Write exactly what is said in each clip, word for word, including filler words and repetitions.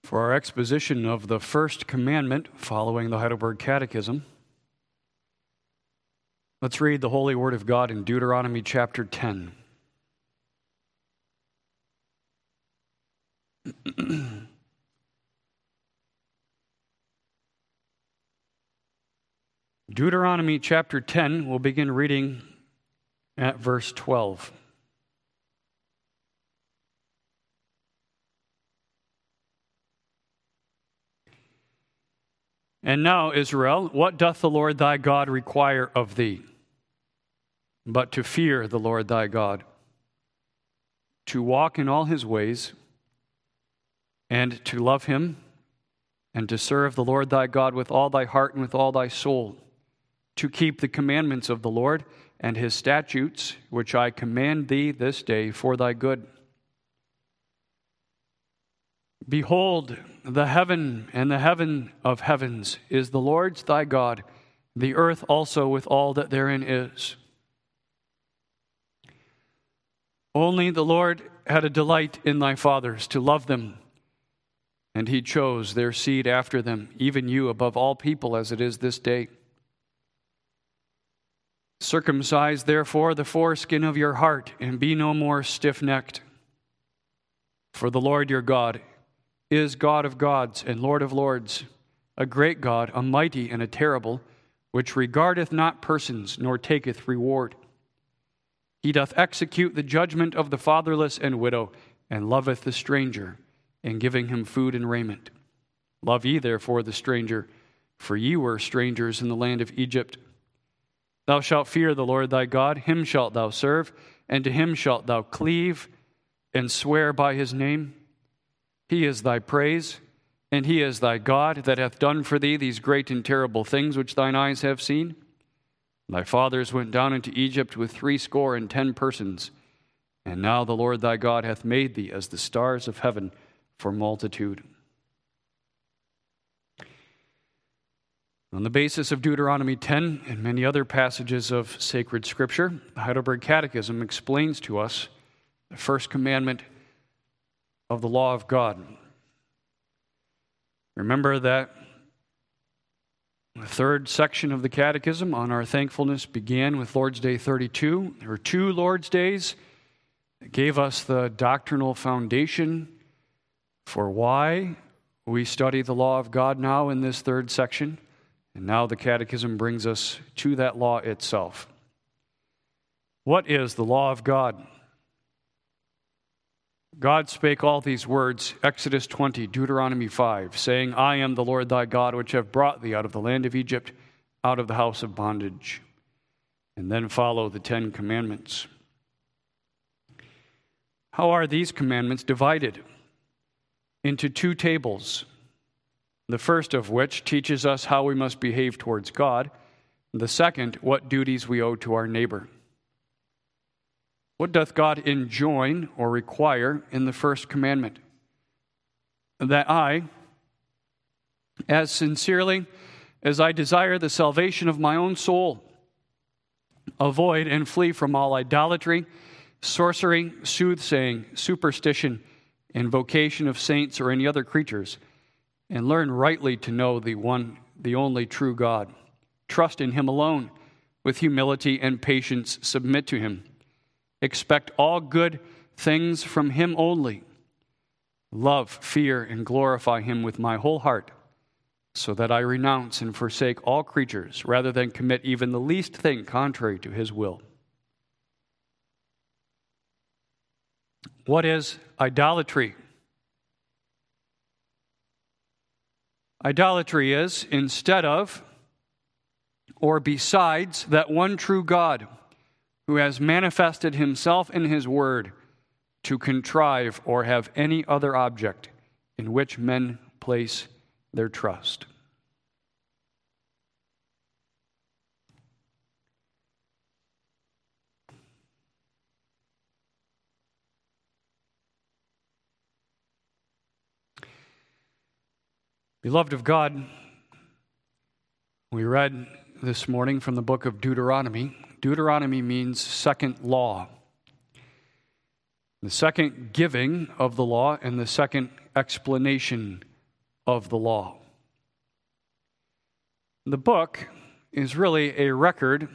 For our exposition of the first commandment following the Heidelberg Catechism, let's read the Holy Word of God in Deuteronomy chapter ten. Deuteronomy chapter ten, we'll begin reading at verse twelve. And now, Israel, what doth the Lord thy God require of thee? But to fear the Lord thy God, to walk in all his ways, and to love him, and to serve the Lord thy God with all thy heart and with all thy soul, to keep the commandments of the Lord and his statutes, which I command thee this day for thy good. Behold, the heaven and the heaven of heavens is the Lord's thy God, the earth also with all that therein is. Only the Lord had a delight in thy fathers to love them, and he chose their seed after them, even you above all people as it is this day. Circumcise therefore the foreskin of your heart, and be no more stiff-necked. For the Lord your God is God of gods and Lord of lords, a great God, a mighty and a terrible, which regardeth not persons, nor taketh reward. He doth execute the judgment of the fatherless and widow, and loveth the stranger, in giving him food and raiment. Love ye therefore the stranger, for ye were strangers in the land of Egypt. Thou shalt fear the Lord thy God, him shalt thou serve, and to him shalt thou cleave, and swear by his name. He is thy praise, and he is thy God, that hath done for thee these great and terrible things which thine eyes have seen. Thy fathers went down into Egypt with threescore and ten persons, and now the Lord thy God hath made thee as the stars of heaven for multitude. On the basis of Deuteronomy ten and many other passages of sacred Scripture, the Heidelberg Catechism explains to us the first commandment of the law of God. Remember that the third section of the Catechism on our thankfulness began with Lord's Day thirty-two. There were two Lord's Days that gave us the doctrinal foundation for why we study the law of God now in this third section. And now the Catechism brings us to that law itself. What is the law of God? God spake all these words, Exodus twenty, Deuteronomy five, saying, I am the Lord thy God, which have brought thee out of the land of Egypt, out of the house of bondage. And then follow the Ten Commandments. How are these commandments divided? Into two tables, the first of which teaches us how we must behave towards God, the second, what duties we owe to our neighbor. What doth God enjoin or require in the first commandment? That I, as sincerely as I desire the salvation of my own soul, avoid and flee from all idolatry, sorcery, soothsaying, superstition, invocation of saints or any other creatures, and learn rightly to know the one, the only true God. Trust in him alone, with humility and patience submit to him. Expect all good things from him only. Love, fear, and glorify him with my whole heart, so that I renounce and forsake all creatures, rather than commit even the least thing contrary to his will. What is idolatry? Idolatry is instead of or besides that one true God who has manifested himself in his word to contrive or have any other object in which men place their trust. Beloved of God, we read this morning from the book of Deuteronomy. Deuteronomy means second law. The second giving of the law and the second explanation of the law. The book is really a record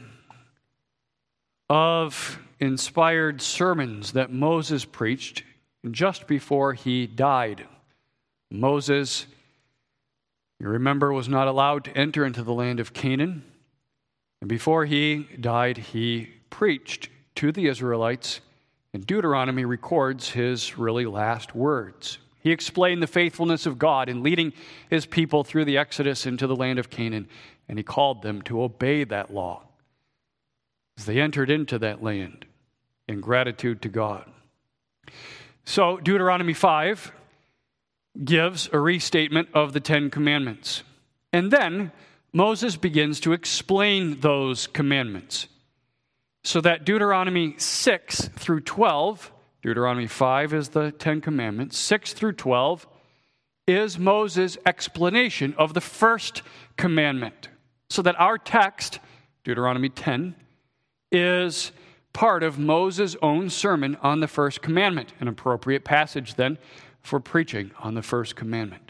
of inspired sermons that Moses preached just before he died. Moses, you remember, was not allowed to enter into the land of Canaan. And before he died, he preached to the Israelites, and Deuteronomy records his really last words. He explained the faithfulness of God in leading his people through the Exodus into the land of Canaan, and he called them to obey that law as they entered into that land in gratitude to God. So Deuteronomy five gives a restatement of the Ten Commandments. And then Moses begins to explain those commandments. So that Deuteronomy six through twelve, Deuteronomy five is the Ten Commandments, six through twelve is Moses' explanation of the first commandment. So that our text, Deuteronomy ten, is part of Moses' own sermon on the first commandment, an appropriate passage then for preaching on the first commandment.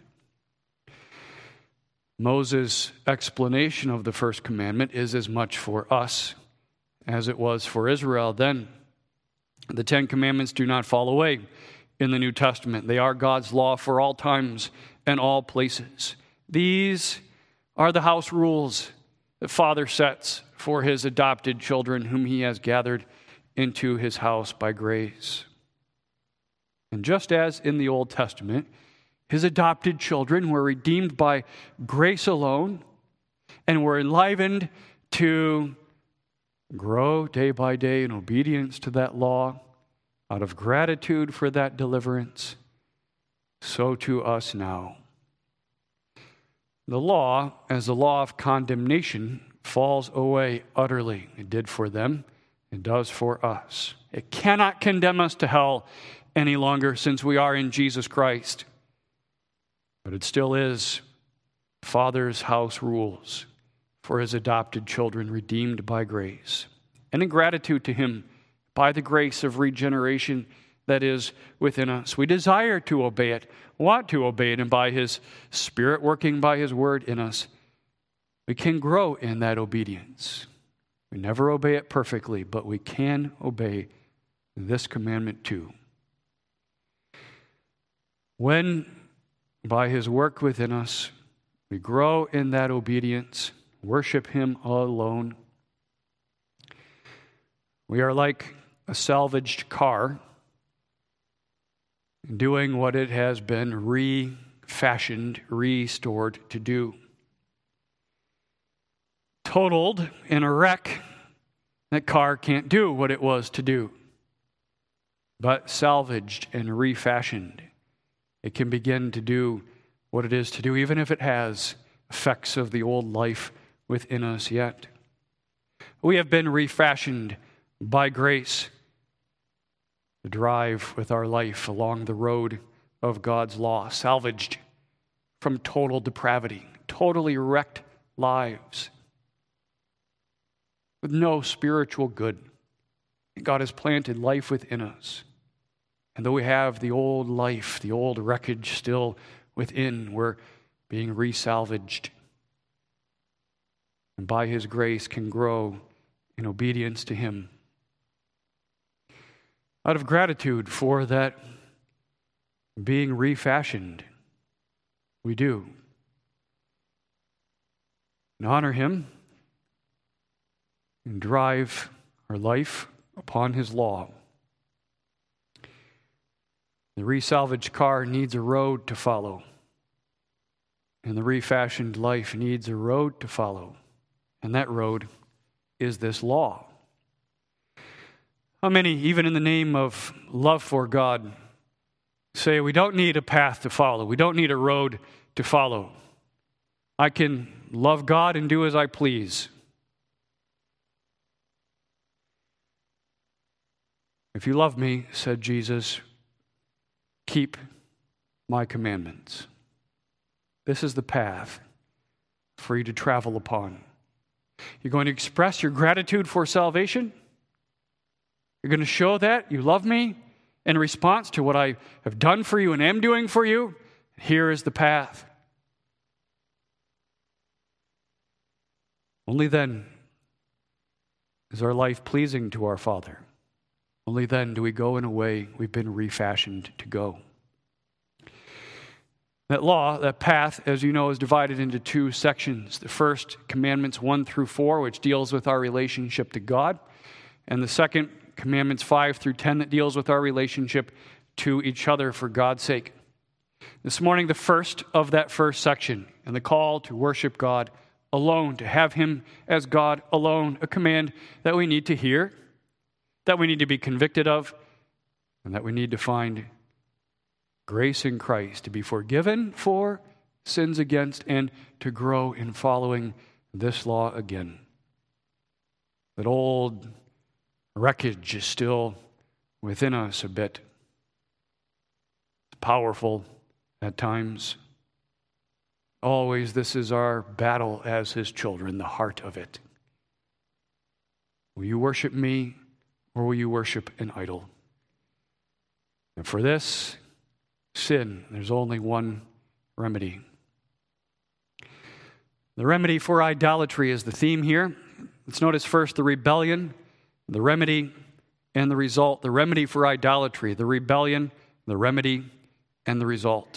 Moses' explanation of the first commandment is as much for us as it was for Israel then. The Ten Commandments do not fall away in the New Testament. They are God's law for all times and all places. These are the house rules that Father sets for his adopted children whom he has gathered into his house by grace. And just as in the Old Testament, his adopted children were redeemed by grace alone and were enlivened to grow day by day in obedience to that law out of gratitude for that deliverance, so to us now. The law, as the law of condemnation, falls away utterly. It did for them. It does for us. It cannot condemn us to hell any longer since we are in Jesus Christ. But it still is Father's house rules for his adopted children redeemed by grace. And in gratitude to him, by the grace of regeneration that is within us, we desire to obey it, want to obey it, and by his Spirit working by his word in us, we can grow in that obedience. We never obey it perfectly, but we can obey this commandment too. When, by his work within us, we grow in that obedience, worship him alone, we are like a salvaged car doing what it has been refashioned, restored to do. Totaled in a wreck, that car can't do what it was to do. But salvaged and refashioned, it can begin to do what it is to do, even if it has effects of the old life within us yet. We have been refashioned by grace to drive with our life along the road of God's law, salvaged from total depravity, totally wrecked lives with no spiritual good. God has planted life within us. And though we have the old life, the old wreckage still within, we're being resalvaged. And by his grace can grow in obedience to him. Out of gratitude for that being refashioned, we do. And honor him and drive our life upon his law. The resalvaged car needs a road to follow. And the refashioned life needs a road to follow. And that road is this law. How many, even in the name of love for God, say we don't need a path to follow. We don't need a road to follow. I can love God and do as I please. If you love me, said Jesus, keep my commandments. This is the path for you to travel upon. You're going to express your gratitude for salvation. You're going to show that you love me in response to what I have done for you and am doing for you. Here is the path. Only then is our life pleasing to our Father. Only then do we go in a way we've been refashioned to go. That law, that path, as you know, is divided into two sections. The first, commandments one through four, which deals with our relationship to God. And the second, commandments five through ten, that deals with our relationship to each other for God's sake. This morning, the first of that first section, and the call to worship God alone, to have Him as God alone, a command that we need to hear, that we need to be convicted of, and that we need to find grace in Christ to be forgiven for sins against and to grow in following this law again. That old wreckage is still within us a bit. It's powerful at times. Always, this is our battle as His children, the heart of it. Will you worship me, or will you worship an idol? And for this sin, there's only one remedy. The remedy for idolatry is the theme here. Let's notice first the rebellion, the remedy, and the result. The remedy for idolatry, the rebellion, the remedy, and the result.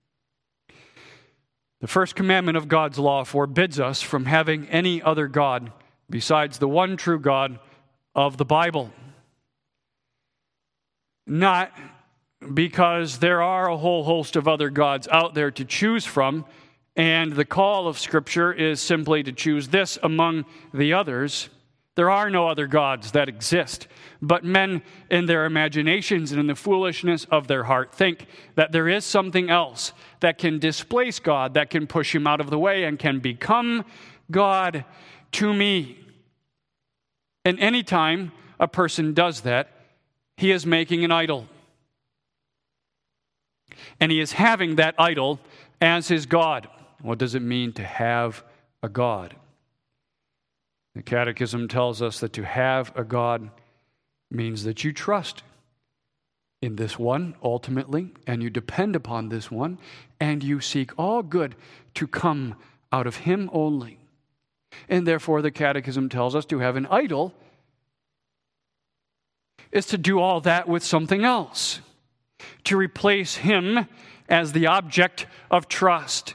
The first commandment of God's law forbids us from having any other God besides the one true God of the Bible. Not because there are a whole host of other gods out there to choose from, and the call of Scripture is simply to choose this among the others. There are no other gods that exist, but men in their imaginations and in the foolishness of their heart think that there is something else that can displace God, that can push Him out of the way and can become God to me. And anytime a person does that, he is making an idol. And he is having that idol as his God. What does it mean to have a God? The Catechism tells us that to have a God means that you trust in this one ultimately, and you depend upon this one, and you seek all good to come out of Him only. And therefore, the Catechism tells us to have an idol is to do all that with something else, to replace Him as the object of trust,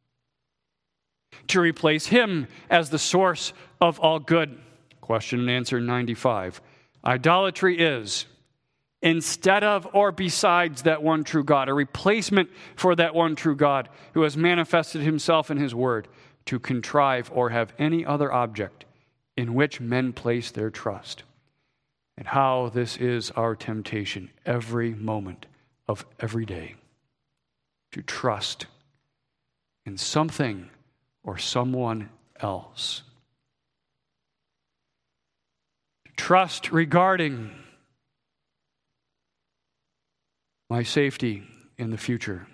to replace Him as the source of all good. Question and answer ninety-five. Idolatry is, instead of or besides that one true God, a replacement for that one true God who has manifested Himself in His Word, to contrive or have any other object in which men place their trust. And how this is our temptation every moment of every day, to trust in something or someone else. Trust regarding my safety in the future.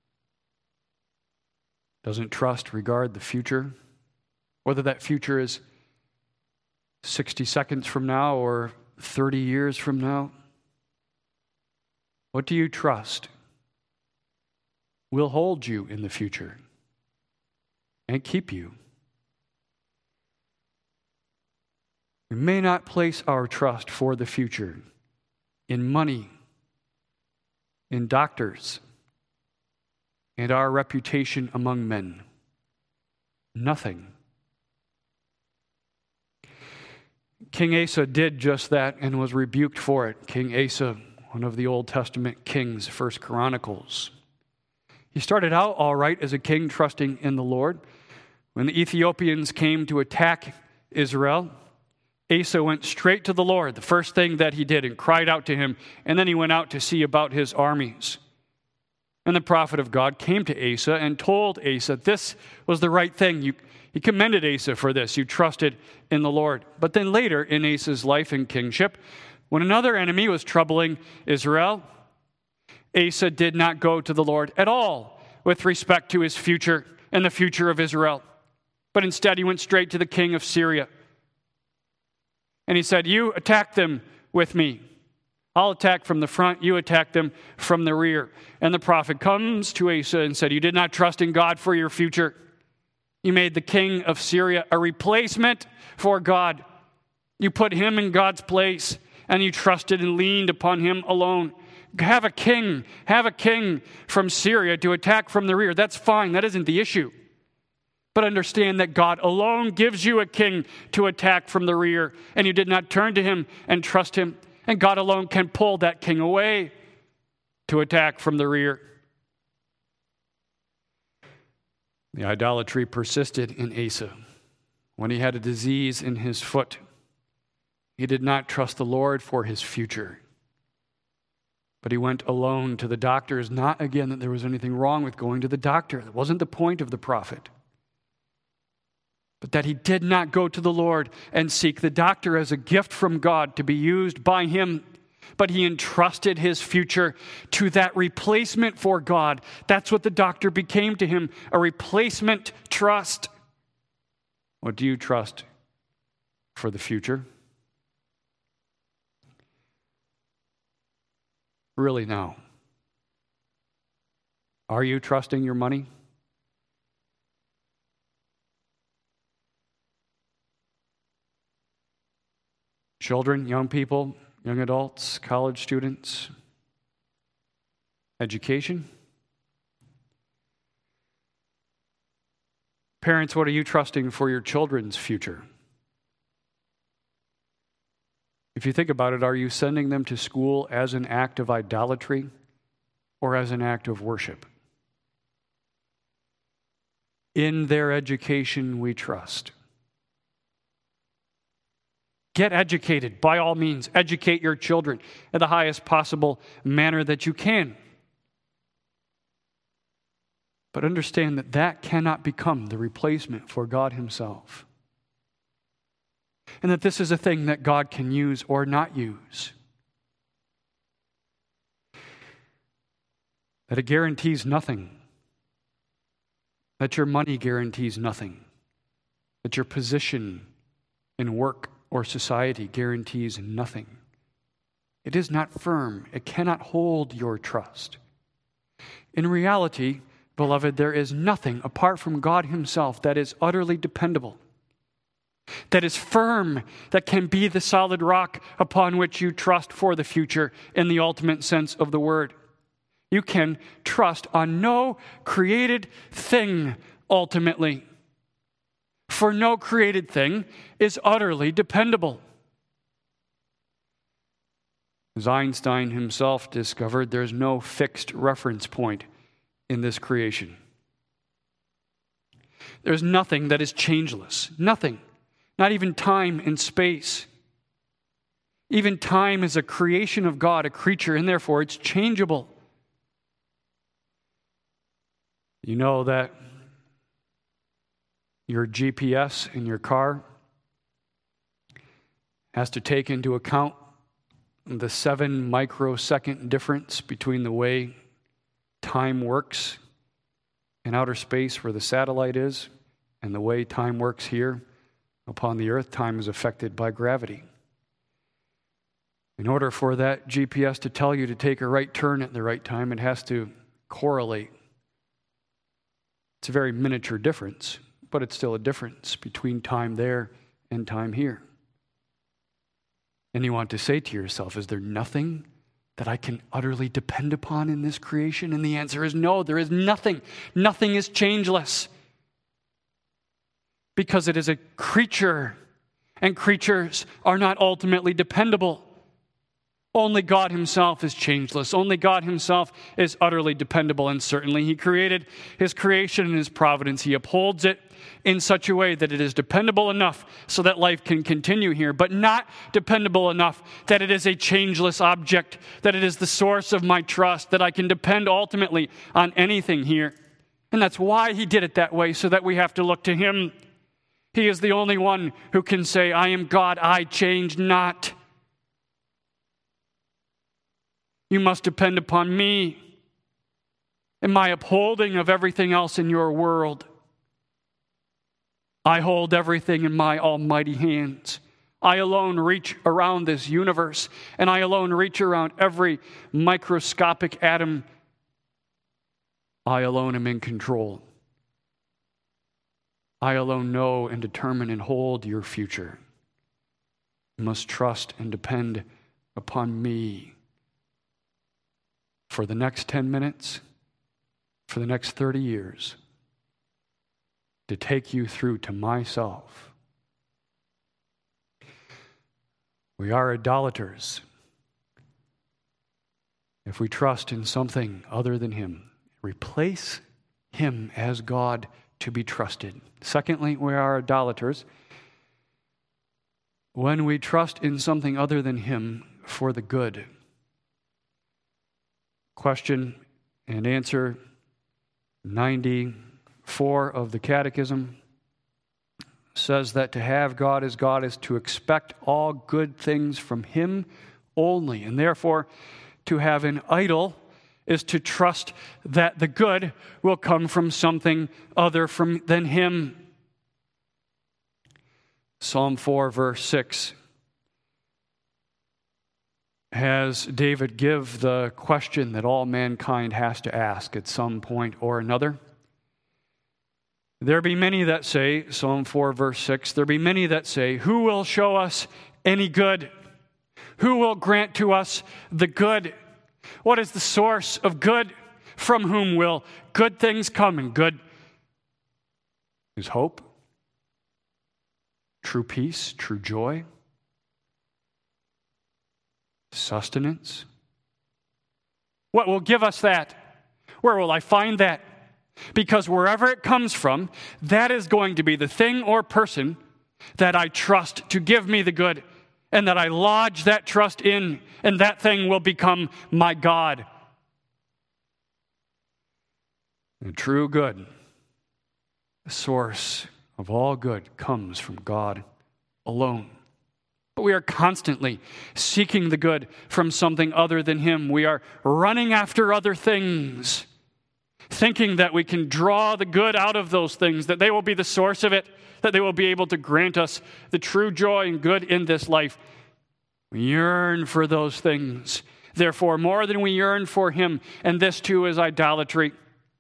Doesn't trust regard the future, whether that future is sixty seconds from now or thirty years from now? What do you trust will hold you in the future and keep you? We may not place our trust for the future in money, in doctors, and our reputation among men. Nothing. King Asa did just that and was rebuked for it. King Asa, one of the Old Testament kings, First Chronicles. He started out all right as a king, trusting in the Lord. When the Ethiopians came to attack Israel, Asa went straight to the Lord, the first thing that he did, and cried out to Him, and then he went out to see about his armies. And the prophet of God came to Asa and told Asa this was the right thing. You, he commended Asa for this. You trusted in the Lord. But then later in Asa's life and kingship, when another enemy was troubling Israel, Asa did not go to the Lord at all with respect to his future and the future of Israel. But instead he went straight to the king of Syria. And he said, you attack them with me. I'll attack from the front, you attack them from the rear. And the prophet comes to Asa and said, you did not trust in God for your future. You made the king of Syria a replacement for God. You put him in God's place, and you trusted and leaned upon him alone. Have a king, have a king from Syria to attack from the rear. That's fine. That isn't the issue. But understand that God alone gives you a king to attack from the rear, and you did not turn to him and trust him. And God alone can pull that king away to attack from the rear. The idolatry persisted in Asa. When he had a disease in his foot, he did not trust the Lord for his future. But he went alone to the doctors, not again that there was anything wrong with going to the doctor. That wasn't the point of the prophet. But that he did not go to the Lord and seek the doctor as a gift from God to be used by him, but he entrusted his future to that replacement for God. That's what the doctor became to him, a replacement trust. What do you trust for the future? Really now, are you trusting your money? Children, young people, young adults, college students, education. Parents, what are you trusting for your children's future? If you think about it, are you sending them to school as an act of idolatry or as an act of worship? In their education, we trust. Get educated, by all means. Educate your children in the highest possible manner that you can. But understand that that cannot become the replacement for God himself. And that this is a thing that God can use or not use. That it guarantees nothing. That your money guarantees nothing. That your position in work or society guarantees nothing. It is not firm. It cannot hold your trust. In reality, beloved, there is nothing apart from God himself that is utterly dependable, that is firm, that can be the solid rock upon which you trust for the future in the ultimate sense of the word. You can trust on no created thing ultimately. For no created thing is utterly dependable. As Einstein himself discovered, there's no fixed reference point in this creation. There's nothing that is changeless. Nothing. Not even time and space. Even time is a creation of God, a creature, and therefore it's changeable. You know that your G P S in your car has to take into account the seven microsecond difference between the way time works in outer space where the satellite is and the way time works here upon the earth. Time is affected by gravity. In order for that G P S to tell you to take a right turn at the right time, it has to correlate. It's a very miniature difference, but it's still a difference between time there and time here. And you want to say to yourself, is there nothing that I can utterly depend upon in this creation? And the answer is no, there is nothing. Nothing is changeless. Because it is a creature, and creatures are not ultimately dependable. Only God himself is changeless. Only God himself is utterly dependable. And certainly he created his creation in his providence. He upholds it in such a way that it is dependable enough so that life can continue here, but not dependable enough that it is a changeless object, that it is the source of my trust, that I can depend ultimately on anything here. And that's why he did it that way, so that we have to look to him. He is the only one who can say, I am God, I change not. You must depend upon me and my upholding of everything else in your world. I hold everything in my almighty hands. I alone reach around this universe, and I alone reach around every microscopic atom. I alone am in control. I alone know and determine and hold your future. You must trust and depend upon me for the next ten minutes, for the next thirty years, to take you through to myself. We are idolaters if we trust in something other than Him. Replace Him as God to be trusted. Secondly, we are idolaters when we trust in something other than Him for the good. Question and answer ninety-four of the Catechism says that to have God as God is to expect all good things from Him only, and therefore to have an idol is to trust that the good will come from something other from, than Him. Psalm four, verse six, has David give the question that all mankind has to ask at some point or another. There be many that say, Psalm four, verse six, there be many that say, who will show us any good? Who will grant to us the good? What is the source of good? From whom will good things come? And good is hope, true peace, true joy, sustenance. What will give us that? Where will I find that? Because wherever it comes from, that is going to be the thing or person that I trust to give me the good, and that I lodge that trust in, and that thing will become my God. The true good, the source of all good, comes from God alone. But we are constantly seeking the good from something other than Him. We are running after other things, thinking that we can draw the good out of those things, that they will be the source of it, that they will be able to grant us the true joy and good in this life. We yearn for those things, therefore, more than we yearn for Him, and this too is idolatry.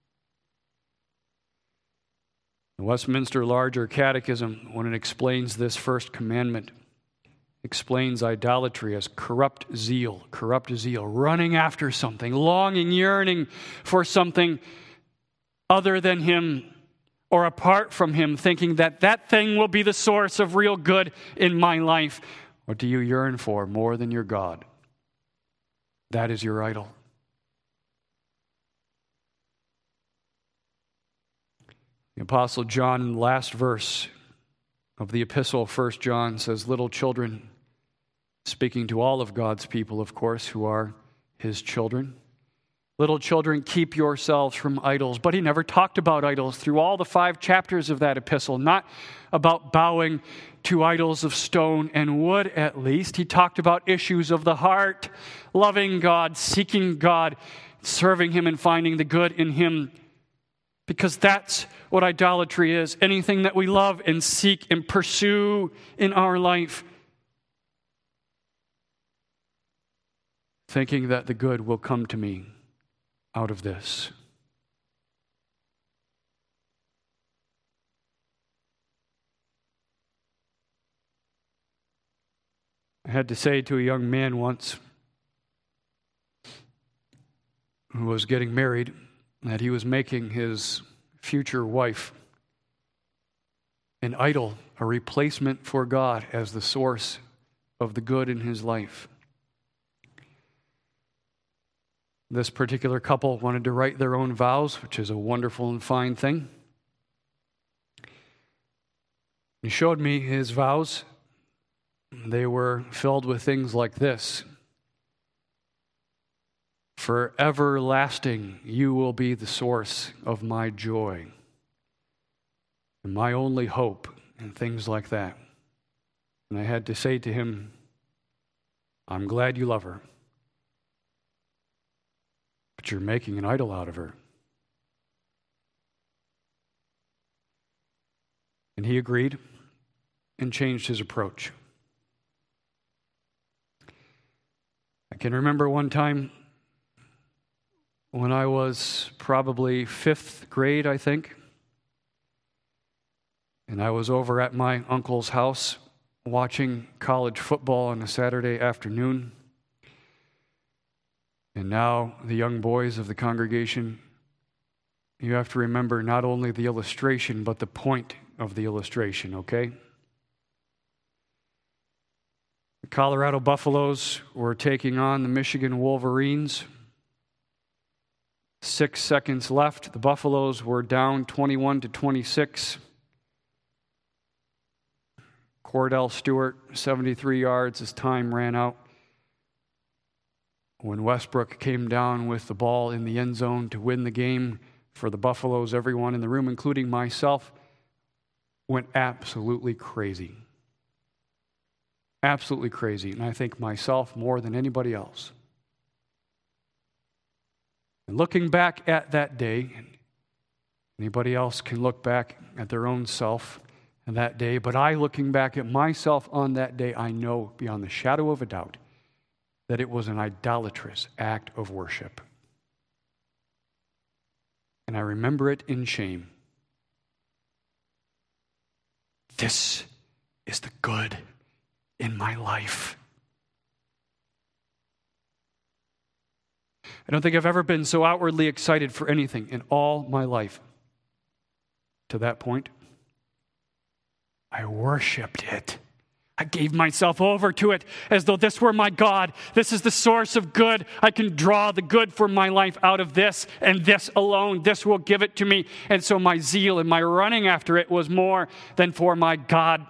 The Westminster Larger Catechism, when it explains this first commandment, explains idolatry as corrupt zeal, corrupt zeal, running after something, longing, yearning for something other than Him or apart from Him, thinking that that thing will be the source of real good in my life. What do you yearn for more than your God? That is your idol. The Apostle John, in the last verse of the epistle, First John, says, little children, speaking to all of God's people, of course, who are His children. Little children, keep yourselves from idols. But he never talked about idols through all the five chapters of that epistle, not about bowing to idols of stone and wood, at least. He talked about issues of the heart, loving God, seeking God, serving Him and finding the good in Him. Because that's what idolatry is. Anything that we love and seek and pursue in our life, thinking that the good will come to me out of this. I had to say to a young man once who was getting married that he was making his future wife an idol, a replacement for God as the source of the good in his life. This particular couple wanted to write their own vows, which is a wonderful and fine thing. He showed me his vows. They were filled with things like this. For everlasting, you will be the source of my joy and my only hope, and things like that. And I had to say to him, I'm glad you love her, but you're making an idol out of her. And he agreed and changed his approach. I can remember one time when I was probably fifth grade, I think. And I was over at my uncle's house watching college football on a Saturday afternoon. And now the young boys of the congregation, you have to remember not only the illustration, but the point of the illustration, okay? The Colorado Buffaloes were taking on the Michigan Wolverines. Six seconds left. The Buffaloes were down twenty-one to twenty-six. Cordell Stewart, seventy-three yards as time ran out. When Westbrook came down with the ball in the end zone to win the game for the Buffaloes, everyone in the room, including myself, went absolutely crazy. Absolutely crazy. And I think myself more than anybody else. And looking back at that day, anybody else can look back at their own self and that day, but I, looking back at myself on that day, I know beyond the shadow of a doubt that it was an idolatrous act of worship. And I remember it in shame. This is the good in my life. I don't think I've ever been so outwardly excited for anything in all my life. To that point, I worshiped it. I gave myself over to it as though this were my God. This is the source of good. I can draw the good for my life out of this and this alone. This will give it to me. And so my zeal and my running after it was more than for my God.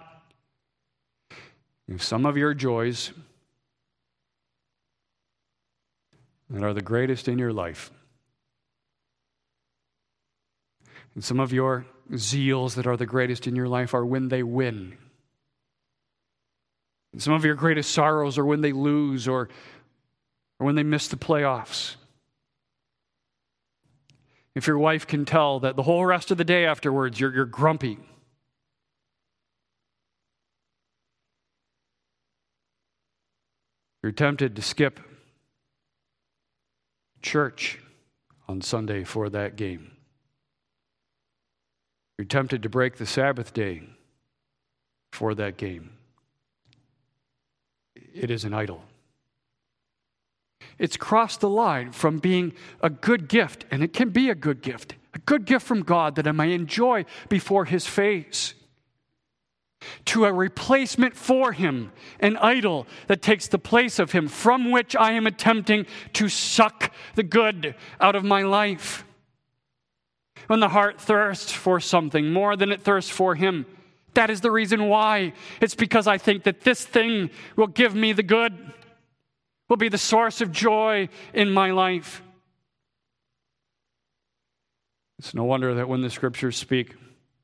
If some of your joys that are the greatest in your life, and some of your zeals that are the greatest in your life are when they win. And some of your greatest sorrows are when they lose or, or when they miss the playoffs. If your wife can tell that the whole rest of the day afterwards you're, you're grumpy, you're tempted to skip church on Sunday for that game. You're tempted to break the Sabbath day for that game. It is an idol. It's crossed the line from being a good gift, and it can be a good gift, a good gift from God that I may enjoy before His face, to a replacement for Him, an idol that takes the place of Him, from which I am attempting to suck the good out of my life. When the heart thirsts for something more than it thirsts for Him, that is the reason why. It's because I think that this thing will give me the good, will be the source of joy in my life. It's no wonder that when the Scriptures speak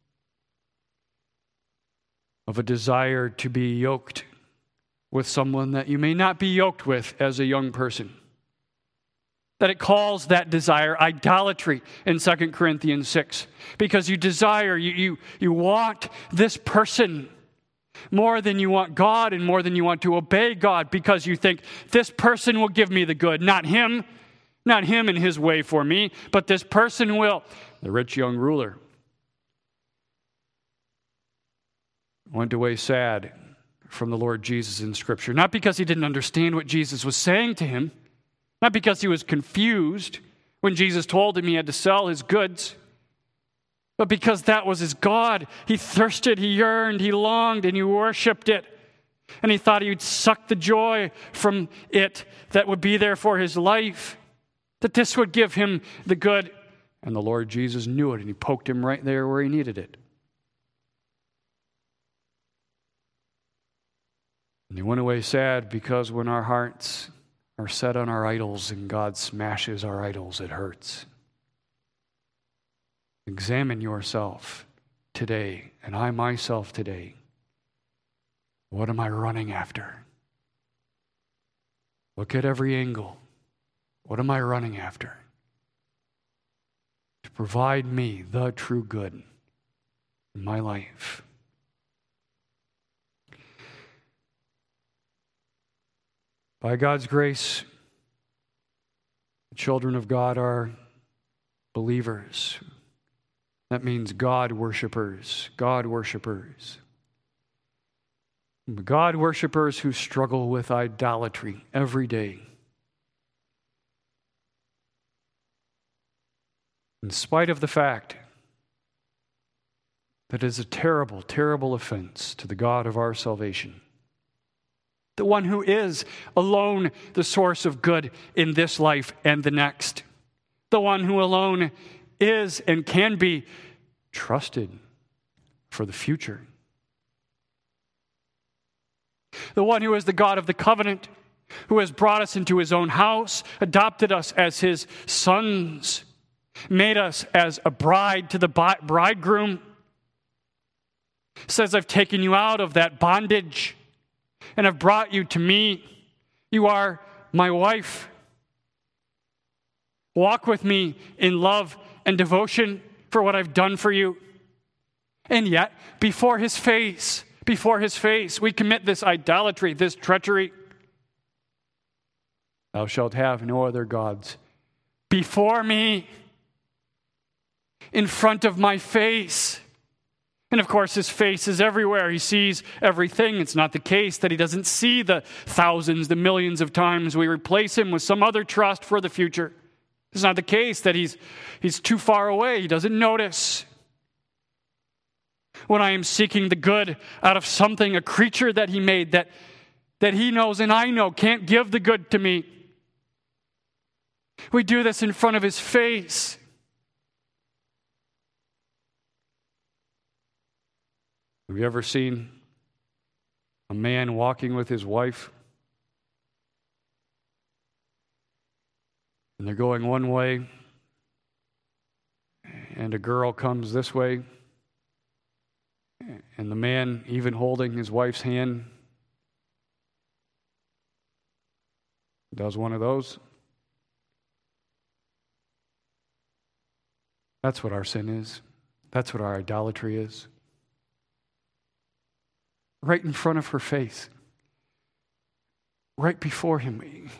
of a desire to be yoked with someone that you may not be yoked with as a young person, that it calls that desire idolatry in Second Corinthians six. Because you desire, you, you, you want this person more than you want God and more than you want to obey God, because you think this person will give me the good. Not him, not him and his way for me, but this person will. The rich young ruler went away sad from the Lord Jesus in Scripture. Not because he didn't understand what Jesus was saying to him, not because he was confused when Jesus told him he had to sell his goods, but because that was his God. He thirsted, he yearned, he longed, and he worshiped it. And he thought he would suck the joy from it that would be there for his life, that this would give him the good. And the Lord Jesus knew it, and he poked him right there where he needed it. And he went away sad, because when our hearts are set on our idols and God smashes our idols, it hurts. Examine yourself today, and I myself today. What am I running after? Look at every angle. What am I running after? To provide me the true good in my life. By God's grace, the children of God are believers That means God worshipers, God worshipers. God worshipers who struggle with idolatry every day. In spite of the fact that it is a terrible, terrible offense to the God of our salvation. The one who is alone the source of good in this life and the next. The one who alone is and can be trusted for the future. The one who is the God of the covenant, who has brought us into his own house, adopted us as his sons, made us as a bride to the bridegroom, says, I've taken you out of that bondage and have brought you to me. You are my wife. Walk with me in love and devotion for what I've done for you. And yet, before his face, before his face, we commit this idolatry, this treachery. Thou shalt have no other gods before me, in front of my face. And of course, his face is everywhere. He sees everything. It's not the case that he doesn't see the thousands, the millions of times we replace him with some other trust for the future. It's not the case that he's, he's too far away. He doesn't notice. When I am seeking the good out of something, a creature that he made, that, that he knows and I know can't give the good to me. We do this in front of his face. Have you ever seen a man walking with his wife? And they're going one way, and a girl comes this way, and the man, even holding his wife's hand, does one of those. That's what our sin is. That's what our idolatry is. Right in front of her face. Right before him.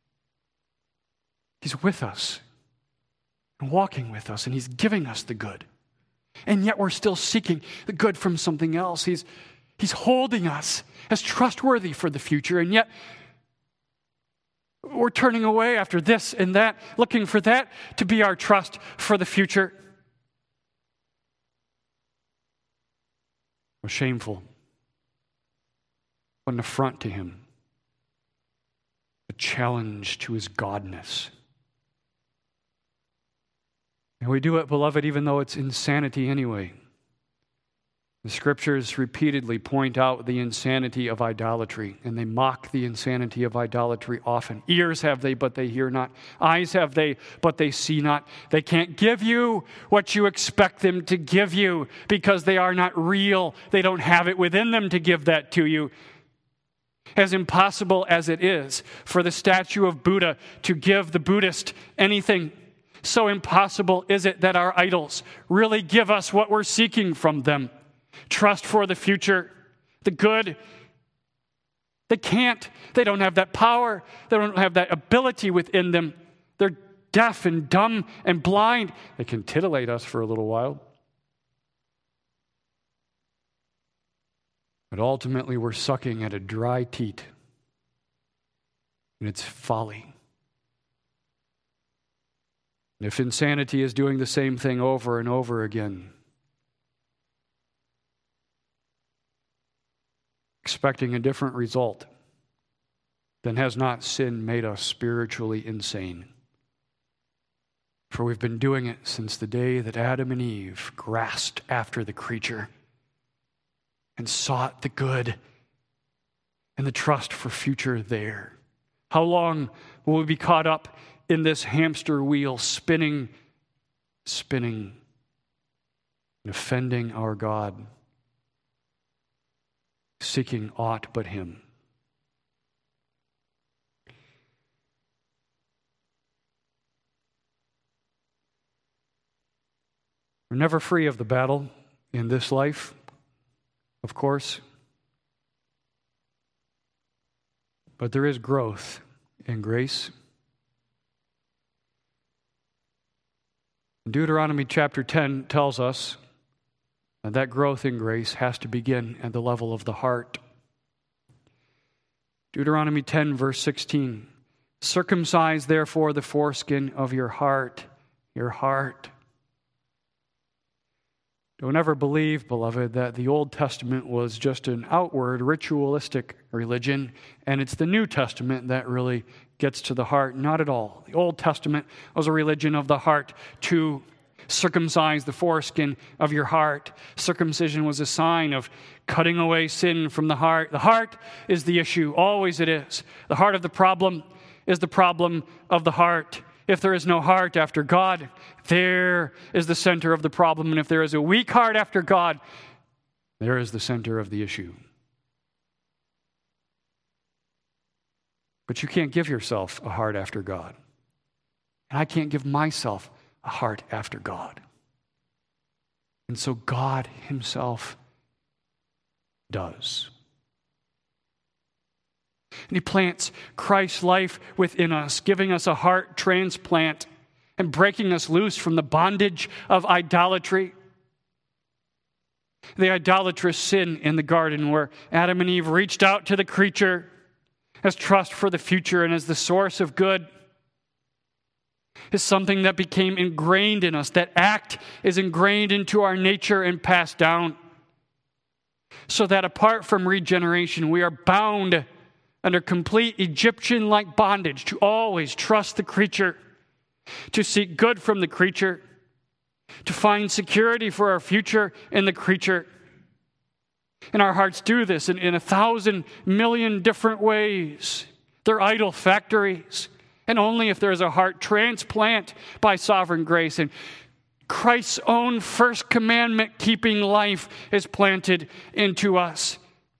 He's with us. And walking with us. And he's giving us the good. And yet we're still seeking the good from something else. He's, he's holding us as trustworthy for the future. And yet we're turning away after this and that, looking for that to be our trust for the future. We're shameful. An affront to him. A challenge to his godness. And we do it, beloved, even though it's insanity anyway. The scriptures repeatedly point out the insanity of idolatry, and they mock the insanity of idolatry often. Ears have they, but they hear not. Eyes have they, but they see not. They can't give you what you expect them to give you because they are not real. They don't have it within them to give that to you. As impossible as it is for the statue of Buddha to give the Buddhist anything, so impossible is it that our idols really give us what we're seeking from them. Trust for the future, the good. They can't. They don't have that power. They don't have that ability within them. They're deaf and dumb and blind. They can titillate us for a little while. But ultimately, we're sucking at a dry teat. And it's folly. And if insanity is doing the same thing over and over again, expecting a different result, then has not sin made us spiritually insane? For we've been doing it since the day that Adam and Eve grasped after the creature and sought the good and the trust for future there. How long will we be caught up in this hamster wheel, spinning, spinning, and offending our God, seeking aught but him? We're never free of the battle in this life, of course. But there is growth in grace. Deuteronomy chapter ten tells us that that growth in grace has to begin at the level of the heart. Deuteronomy ten, verse sixteen. Circumcise, therefore, the foreskin of your heart, your heart. Don't ever believe, beloved, that the Old Testament was just an outward, ritualistic religion, and it's the New Testament that really gets to the heart. Not at all. The Old Testament was a religion of the heart to circumcise the foreskin of your heart. Circumcision was a sign of cutting away sin from the heart. The heart is the issue. Always it is. The heart of the problem is the problem of the heart. If there is no heart after God, there is the center of the problem. And if there is a weak heart after God, there is the center of the issue. But you can't give yourself a heart after God. And I can't give myself a heart after God. And so God himself does. And he plants Christ's life within us, giving us a heart transplant and breaking us loose from the bondage of idolatry. The idolatrous sin in the garden where Adam and Eve reached out to the creature as trust for the future and as the source of good is something that became ingrained in us. That act is ingrained into our nature and passed down. So that apart from regeneration, we are bound under complete Egyptian-like bondage to always trust the creature, to seek good from the creature, to find security for our future in the creature. And our hearts do this in, in a thousand million different ways. They're idol factories. And only if there is a heart transplant by sovereign grace and Christ's own first commandment keeping life is planted into us,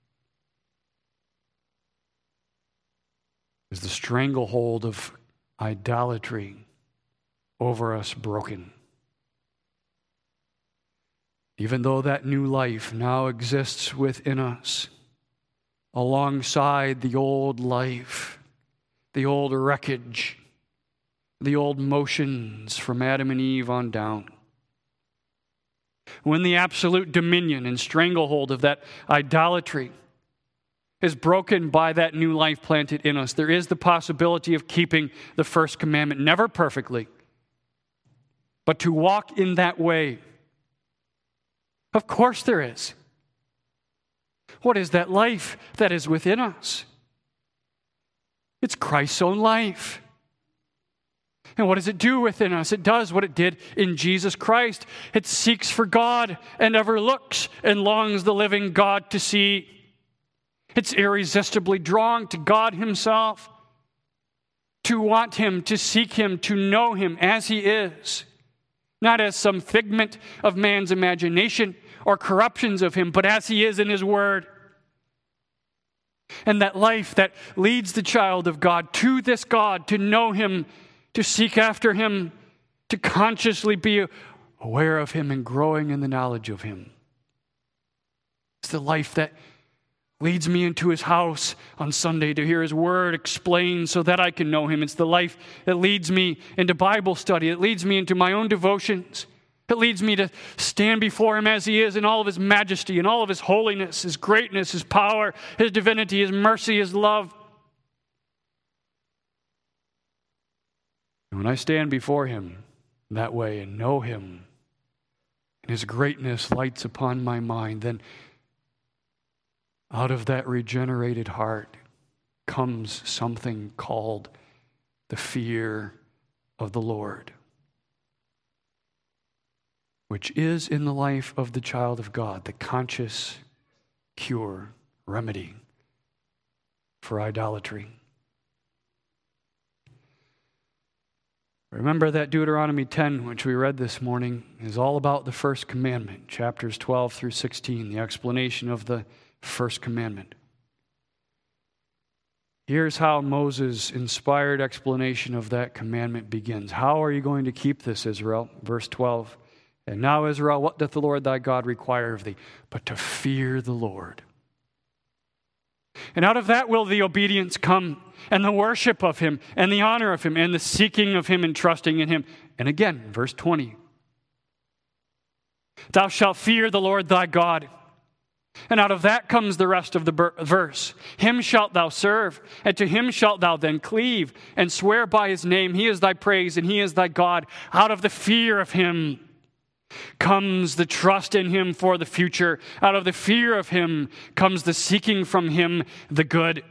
is the stranglehold of idolatry over us broken. Even though that new life now exists within us, alongside the old life, the old wreckage, the old motions from Adam and Eve on down. When the absolute dominion and stranglehold of that idolatry is broken by that new life planted in us, there is the possibility of keeping the first commandment, never perfectly, but to walk in that way. Of course there is. What is that life that is within us? It's Christ's own life. And what does it do within us? It does what it did in Jesus Christ. It seeks for God and ever looks and longs the living God to see. It's irresistibly drawn to God himself, to want him, to seek him, to know him as he is, not as some figment of man's imagination or corruptions of him, but as he is in his word. And that life that leads the child of God to this God, to know him, to seek after him, to consciously be aware of him and growing in the knowledge of him. It's the life that leads me into his house on Sunday to hear his word explained so that I can know him. It's the life that leads me into Bible study. It leads me into my own devotions. It leads me to stand before him as he is in all of his majesty and all of his holiness, his greatness, his power, his divinity, his mercy, his love. And when I stand before him that way and know him, and his greatness lights upon my mind, then out of that regenerated heart comes something called the fear of the Lord, which is in the life of the child of God, the conscious cure, remedy for idolatry. Remember that Deuteronomy ten, which we read this morning, is all about the first commandment, chapters twelve through sixteen, the explanation of the first commandment. Here's how Moses' inspired explanation of that commandment begins. How are you going to keep this, Israel? Verse twelve. And now, Israel, what doth the Lord thy God require of thee? But to fear the Lord. And out of that will the obedience come, and the worship of him, and the honor of him, and the seeking of him and trusting in him. And again, verse twenty, Thou shalt fear the Lord thy God. And out of that comes the rest of the verse. Him shalt thou serve, and to him shalt thou then cleave, and swear by his name. He is thy praise, and he is thy God. Out of the fear of him comes the trust in him for the future. Out of the fear of him comes the seeking from him the good.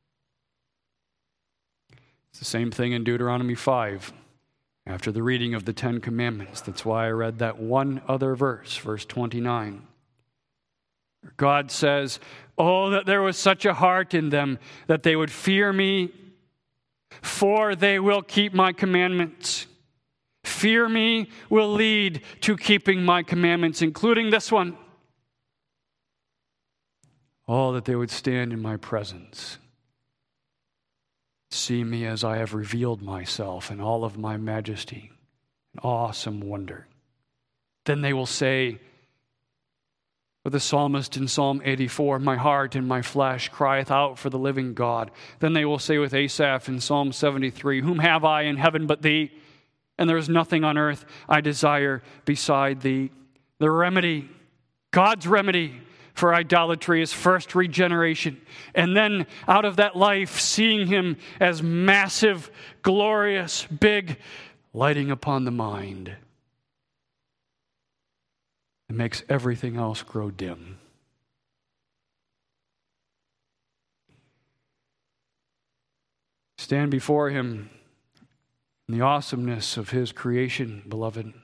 It's the same thing in Deuteronomy five. After the reading of the Ten Commandments, that's why I read that one other verse, verse twenty-nine. God says, oh, that there was such a heart in them that they would fear me, for they will keep my commandments. Fear me will lead to keeping my commandments, including this one. Oh, that they would stand in my presence, see me as I have revealed myself in all of my majesty and awesome wonder. Then they will say, with the psalmist in Psalm eighty-four, my heart and my flesh crieth out for the living God. Then they will say with Asaph in Psalm seventy-three, whom have I in heaven but thee? And there is nothing on earth I desire beside thee. The remedy, God's remedy for idolatry is first regeneration. And then out of that life, seeing him as massive, glorious, big, lighting upon the mind. It makes everything else grow dim. Stand before him in the awesomeness of his creation, beloved.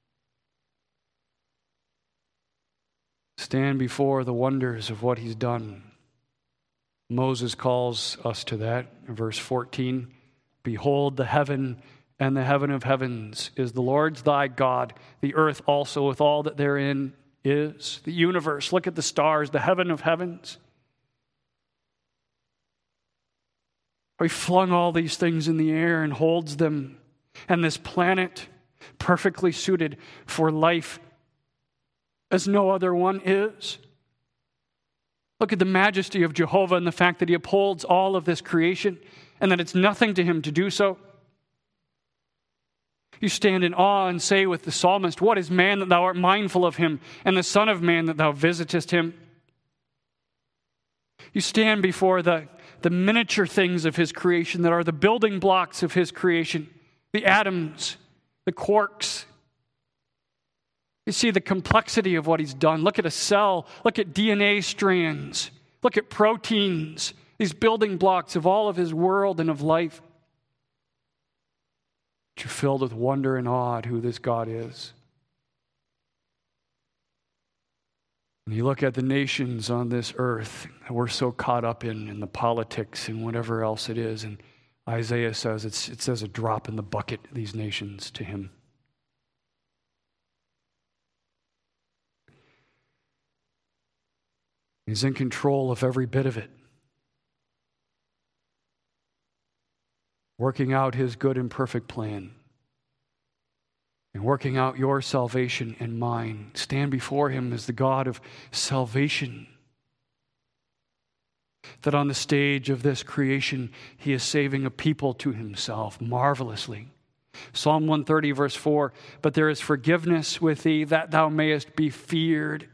Stand before the wonders of what he's done. Moses calls us to that in verse fourteen. Behold, the heaven and the heaven of heavens is the Lord's thy God, the earth also with all that therein is, the universe. Look at the stars, the heaven of heavens. He flung all these things in the air and holds them. And this planet, perfectly suited for life as no other one is. Look at the majesty of Jehovah and the fact that he upholds all of this creation and that it's nothing to him to do so. You stand in awe and say with the psalmist, what is man that thou art mindful of him, and the son of man that thou visitest him? You stand before the, the miniature things of his creation that are the building blocks of his creation, the atoms, the quarks. You see the complexity of what he's done. Look at a cell. Look at D N A strands. Look at proteins, these building blocks of all of his world and of life. You're filled with wonder and awe at who this God is. And you look at the nations on this earth that we're so caught up in, in the politics and whatever else it is. And Isaiah says it's, it says a drop in the bucket, these nations, to him. He's in control of every bit of it, working out his good and perfect plan, and working out your salvation and mine. Stand before him as the God of salvation, that on the stage of this creation, he is saving a people to himself marvelously. Psalm one thirty, verse four, but there is forgiveness with thee, that thou mayest be feared.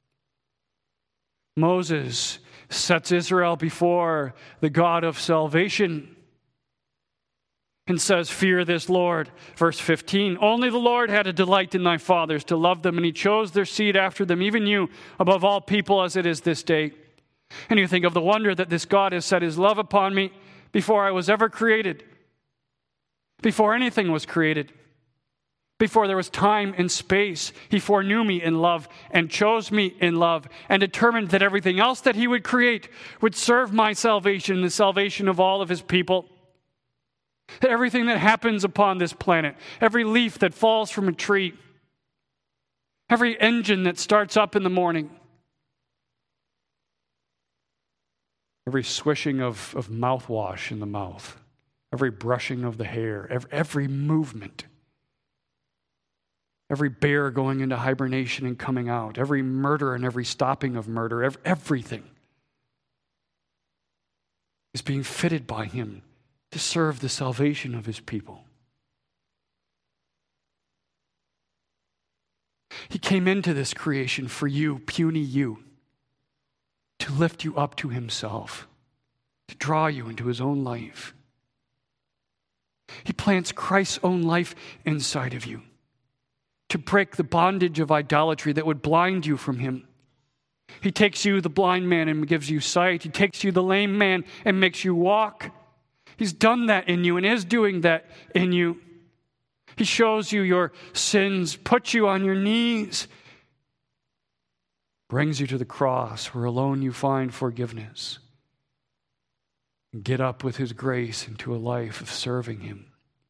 Moses sets Israel before the God of salvation and says, fear this Lord. Verse fifteen, only the Lord had a delight in thy fathers to love them, and he chose their seed after them, even you, above all people as it is this day. And you think of the wonder that this God has set his love upon me before I was ever created, before anything was created. Before there was time and space, he foreknew me in love and chose me in love and determined that everything else that he would create would serve my salvation and the salvation of all of his people. That everything that happens upon this planet, every leaf that falls from a tree, every engine that starts up in the morning, every swishing of, of mouthwash in the mouth, every brushing of the hair, every, every movement, every bear going into hibernation and coming out, every murder and every stopping of murder, every, everything is being fitted by him to serve the salvation of his people. He came into this creation for you, puny you, to lift you up to himself, to draw you into his own life. He plants Christ's own life inside of you to break the bondage of idolatry that would blind you from him. He takes you, the blind man, and gives you sight. He takes you, the lame man, and makes you walk. He's done that in you and is doing that in you. He shows you your sins, puts you on your knees, brings you to the cross where alone you find forgiveness. And get up with his grace into a life of serving him.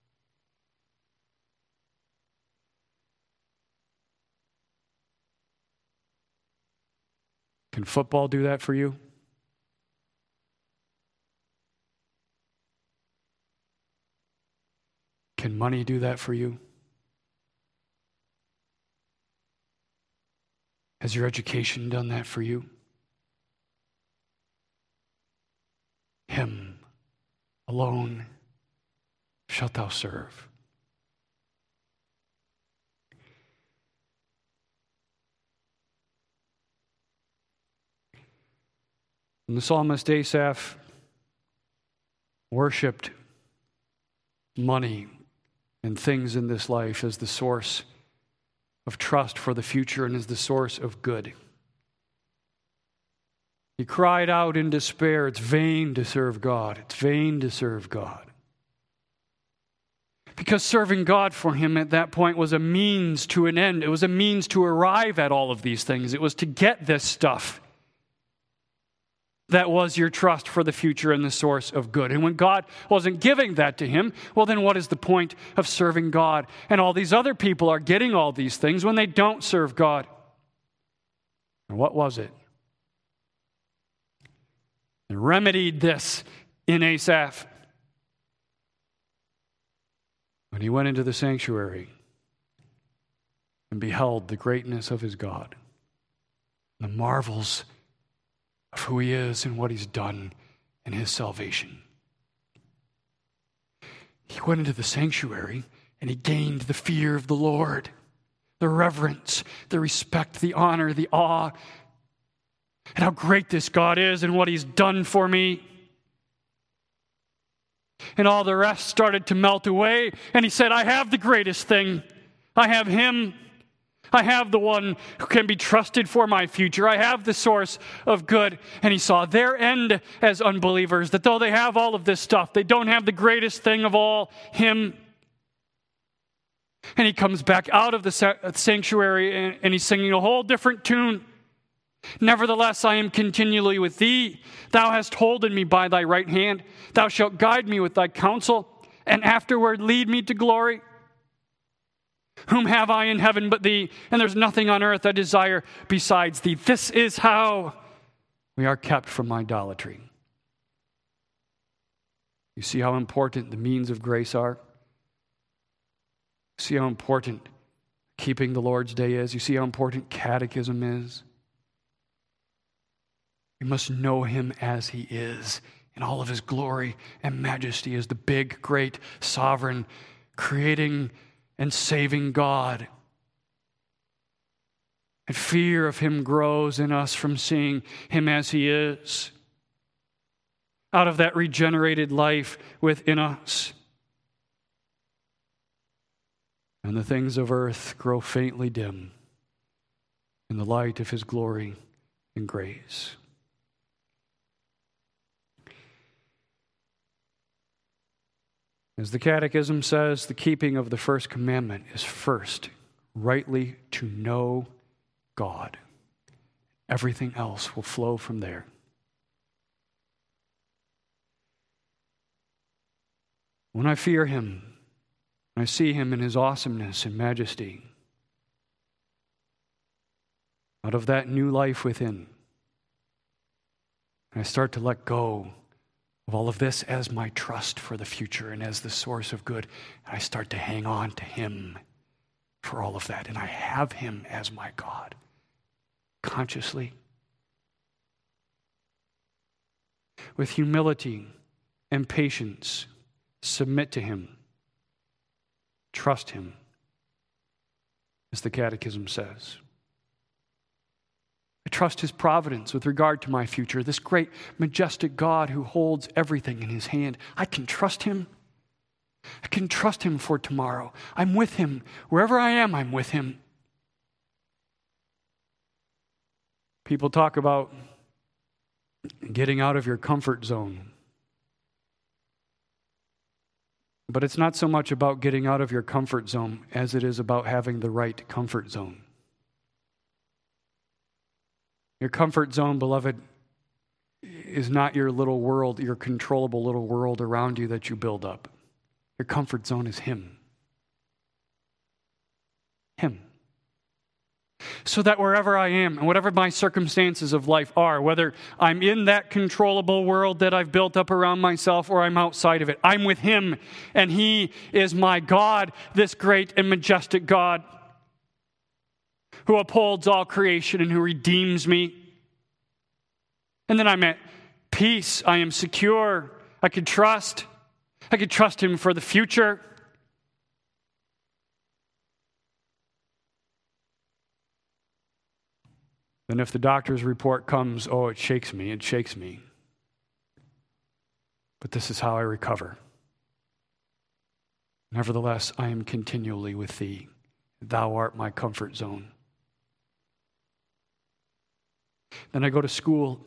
Can football do that for you? Can money do that for you? Has your education done that for you? Him alone shalt thou serve. And the psalmist Asaph worshipped money and things in this life as the source of trust for the future and as the source of good. He cried out in despair, it's vain to serve God. It's vain to serve God. Because serving God for him at that point was a means to an end. It was a means to arrive at all of these things. It was to get this stuff. That was your trust for the future and the source of good. And when God wasn't giving that to him, well, then what is the point of serving God? And all these other people are getting all these things when they don't serve God. And what was it? They remedied this in Asaph when he went into the sanctuary and beheld the greatness of his God, the marvels of who he is and what he's done in his salvation. He went into the sanctuary and he gained the fear of the Lord, the reverence, the respect, the honor, the awe, and how great this God is and what he's done for me. And all the rest started to melt away, and he said, I have the greatest thing. I have him. I have the one who can be trusted for my future. I have the source of good. And he saw their end as unbelievers, that though they have all of this stuff, they don't have the greatest thing of all, him. And he comes back out of the sanctuary and, and he's singing a whole different tune. Nevertheless, I am continually with thee. Thou hast holden me by thy right hand. Thou shalt guide me with thy counsel, and afterward lead me to glory. Whom have I in heaven but thee? And there's nothing on earth I desire besides thee. This is how we are kept from idolatry. You see how important the means of grace are? See how important keeping the Lord's Day is? You see how important catechism is? We must know him as he is in all of his glory and majesty as the big, great, sovereign, creating and saving God. And fear of him grows in us from seeing him as he is. Out of that regenerated life within us. And the things of earth grow faintly dim in the light of his glory and grace. As the Catechism says, the keeping of the first commandment is first, rightly to know God. Everything else will flow from there. When I fear him, when I see him in his awesomeness and majesty, out of that new life within, I start to let go of all of this as my trust for the future and as the source of good. And I start to hang on to him for all of that. And I have him as my God, consciously. With humility and patience, submit to him. Trust him as the Catechism says. I trust his providence with regard to my future, this great, majestic God who holds everything in his hand. I can trust him. I can trust him for tomorrow. I'm with him. Wherever I am, I'm with him. People talk about getting out of your comfort zone. But it's not so much about getting out of your comfort zone as it is about having the right comfort zone. Your comfort zone, beloved, is not your little world, your controllable little world around you that you build up. Your comfort zone is him. Him. So that wherever I am and whatever my circumstances of life are, whether I'm in that controllable world that I've built up around myself or I'm outside of it, I'm with him, and he is my God, this great and majestic God who upholds all creation and who redeems me. And then I'm at peace. I am secure. I can trust. I can trust him for the future. Then if the doctor's report comes, oh, it shakes me, it shakes me. But this is how I recover. Nevertheless, I am continually with thee. Thou art my comfort zone. Then I go to school.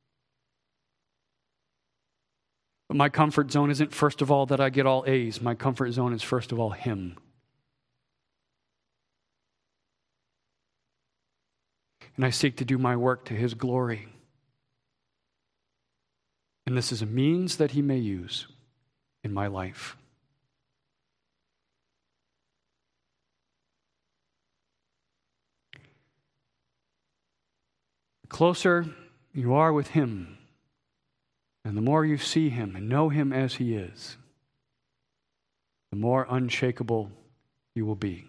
But my comfort zone isn't first of all that I get all A's. My comfort zone is first of all him. And I seek to do my work to his glory. And this is a means that he may use in my life. The closer you are with him, and the more you see him and know him as he is, the more unshakable you will be.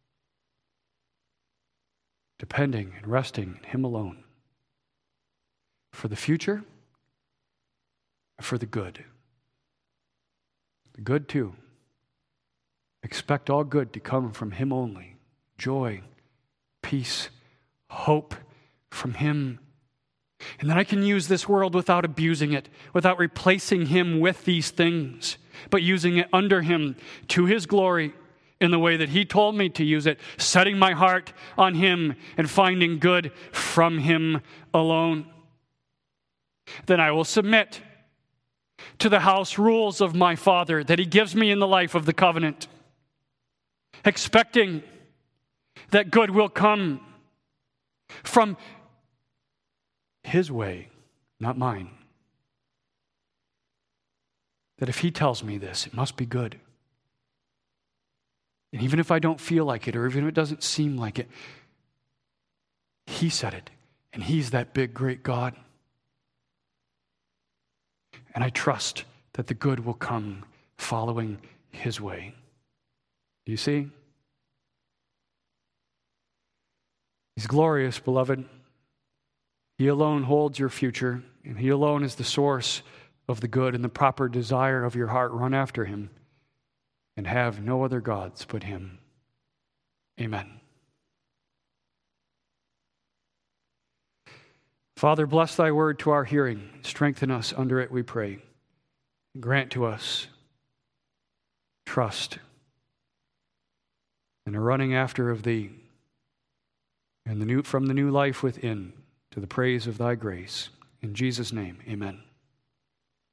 Depending and resting in him alone. For the future, and for the good. The good too. Expect all good to come from him only. Joy, peace, hope from him. And then I can use this world without abusing it, without replacing him with these things, but using it under him to his glory in the way that he told me to use it, setting my heart on him and finding good from him alone. Then I will submit to the house rules of my Father that he gives me in the life of the covenant, expecting that good will come from his way, not mine. That if he tells me this, it must be good. And even if I don't feel like it, or even if it doesn't seem like it, he said it, and he's that big, great God. And I trust that the good will come following his way. Do you see? He's glorious, beloved. He alone holds your future, and he alone is the source of the good and the proper desire of your heart. Run after him and have no other gods but him. Amen. Father, bless thy word to our hearing. Strengthen us under it, we pray. Grant to us trust and a running after of thee, and the new, from the new life within to the praise of thy grace. In Jesus' name, amen.